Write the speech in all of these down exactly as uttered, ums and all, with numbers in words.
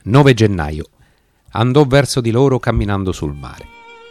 nove gennaio. Andò verso di loro camminando sul mare.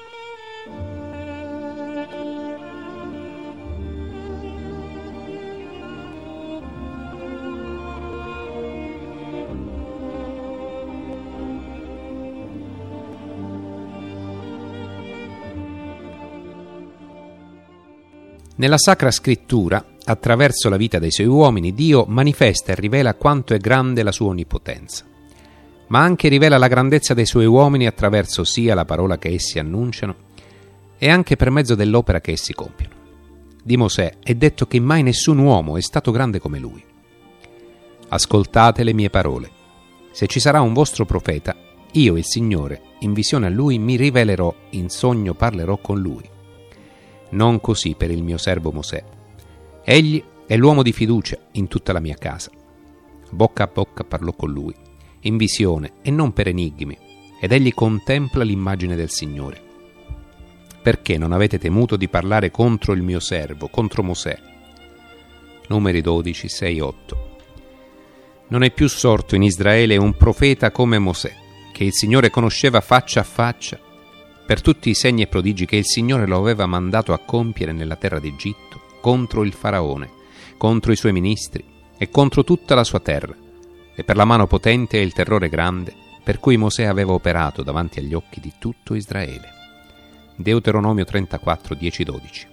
Nella Sacra Scrittura, attraverso la vita dei suoi uomini, Dio manifesta e rivela quanto è grande la sua onnipotenza, ma anche rivela la grandezza dei suoi uomini attraverso sia la parola che essi annunciano e anche per mezzo dell'opera che essi compiono. Di Mosè è detto che mai nessun uomo è stato grande come lui. Ascoltate le mie parole. Se ci sarà un vostro profeta, io, il Signore, in visione a lui mi rivelerò, in sogno parlerò con lui. Non così per il mio servo Mosè. Egli è l'uomo di fiducia in tutta la mia casa. Bocca a bocca parlò con lui, in visione e non per enigmi, ed egli contempla l'immagine del Signore. Perché non avete temuto di parlare contro il mio servo, contro Mosè? Numeri dodici, sei, otto. Non è più sorto in Israele un profeta come Mosè, che il Signore conosceva faccia a faccia, per tutti i segni e prodigi che il Signore lo aveva mandato a compiere nella terra d'Egitto, contro il Faraone, contro i suoi ministri e contro tutta la sua terra, e per la mano potente e il terrore grande per cui Mosè aveva operato davanti agli occhi di tutto Israele. Deuteronomio trentaquattro, dieci, dodici.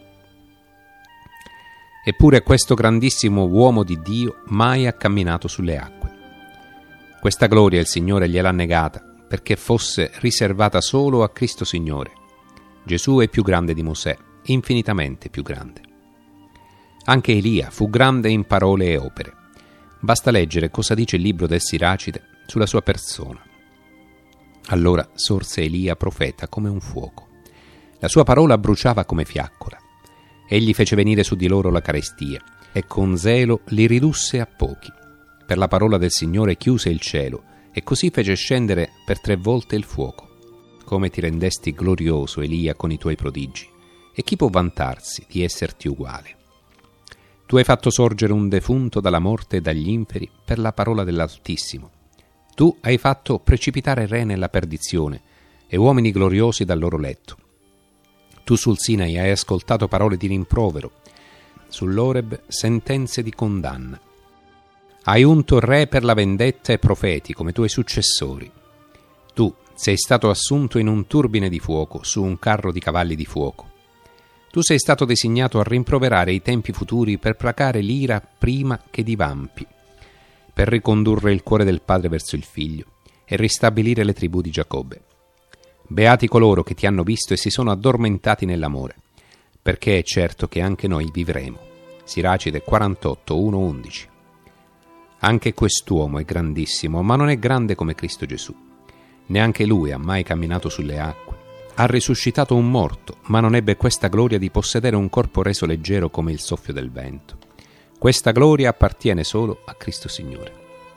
Eppure questo grandissimo uomo di Dio mai ha camminato sulle acque. Questa gloria il Signore gliel'ha negata, perché fosse riservata solo a Cristo Signore. Gesù è più grande di Mosè, infinitamente più grande. Anche Elia fu grande in parole e opere. Basta leggere cosa dice il libro del Siracide sulla sua persona. Allora sorse Elia profeta come un fuoco. La sua parola bruciava come fiaccola. Egli fece venire su di loro la carestia e con zelo li ridusse a pochi. Per la parola del Signore chiuse il cielo e così fece scendere per tre volte il fuoco. Come ti rendesti glorioso, Elia, con i tuoi prodigi, e chi può vantarsi di esserti uguale? Tu hai fatto sorgere un defunto dalla morte e dagli inferi per la parola dell'Altissimo. Tu hai fatto precipitare re nella perdizione e uomini gloriosi dal loro letto. Tu sul Sinai hai ascoltato parole di rimprovero, sull'Oreb sentenze di condanna. Hai unto re per la vendetta e profeti come tuoi successori. Tu sei stato assunto in un turbine di fuoco su un carro di cavalli di fuoco. Tu sei stato designato a rimproverare i tempi futuri per placare l'ira prima che divampi, per ricondurre il cuore del padre verso il figlio e ristabilire le tribù di Giacobbe. Beati coloro che ti hanno visto e si sono addormentati nell'amore, perché è certo che anche noi vivremo. Siracide quarantotto, uno, undici. Anche quest'uomo è grandissimo, ma non è grande come Cristo Gesù. Neanche lui ha mai camminato sulle acque. Ha risuscitato un morto, ma non ebbe questa gloria di possedere un corpo reso leggero come il soffio del vento. Questa gloria appartiene solo a Cristo Signore.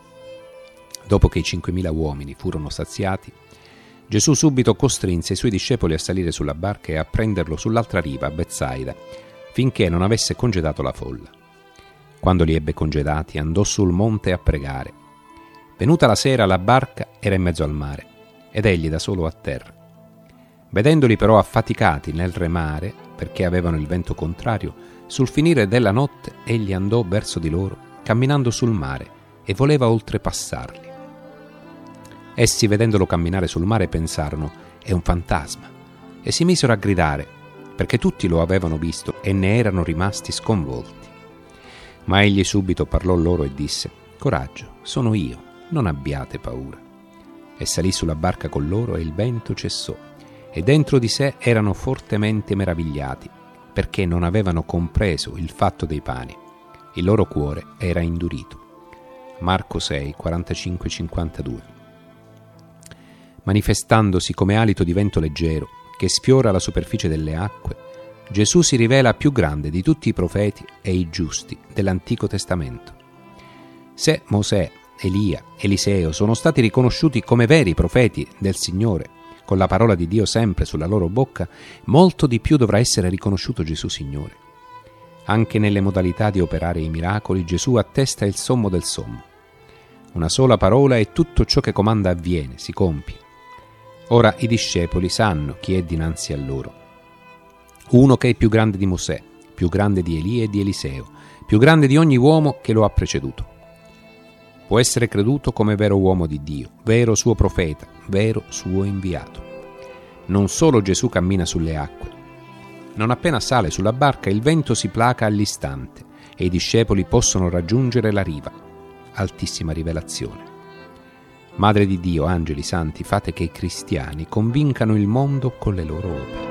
Dopo che i cinquemila uomini furono saziati, Gesù subito costrinse i suoi discepoli a salire sulla barca e a prenderlo sull'altra riva, a Betsaida, finché non avesse congedato la folla. Quando li ebbe congedati, andò sul monte a pregare. Venuta la sera, la barca era in mezzo al mare, ed egli da solo a terra. Vedendoli però affaticati nel remare, perché avevano il vento contrario, sul finire della notte egli andò verso di loro, camminando sul mare, e voleva oltrepassarli. Essi, vedendolo camminare sul mare, pensarono: è un fantasma, e si misero a gridare, perché tutti lo avevano visto e ne erano rimasti sconvolti. Ma egli subito parlò loro e disse: coraggio, sono io, non abbiate paura. E salì sulla barca con loro e il vento cessò, e dentro di sé erano fortemente meravigliati, perché non avevano compreso il fatto dei pani. Il loro cuore era indurito. Marco sei, quarantacinque, cinquantadue. Manifestandosi come alito di vento leggero che sfiora la superficie delle acque, Gesù si rivela più grande di tutti i profeti e i giusti dell'Antico Testamento. Se Mosè, Elia, Eliseo sono stati riconosciuti come veri profeti del Signore, con la parola di Dio sempre sulla loro bocca, molto di più dovrà essere riconosciuto Gesù Signore. Anche nelle modalità di operare i miracoli Gesù attesta il sommo del sommo. Una sola parola e tutto ciò che comanda avviene, si compie. Ora i discepoli sanno chi è dinanzi a loro. Uno che è più grande di Mosè, più grande di Elia e di Eliseo, più grande di ogni uomo che lo ha preceduto. Può essere creduto come vero uomo di Dio, vero suo profeta, vero suo inviato. Non solo Gesù cammina sulle acque. Non appena sale sulla barca il vento si placa all'istante e i discepoli possono raggiungere la riva. Altissima rivelazione. Madre di Dio, angeli santi, fate che i cristiani convincano il mondo con le loro opere.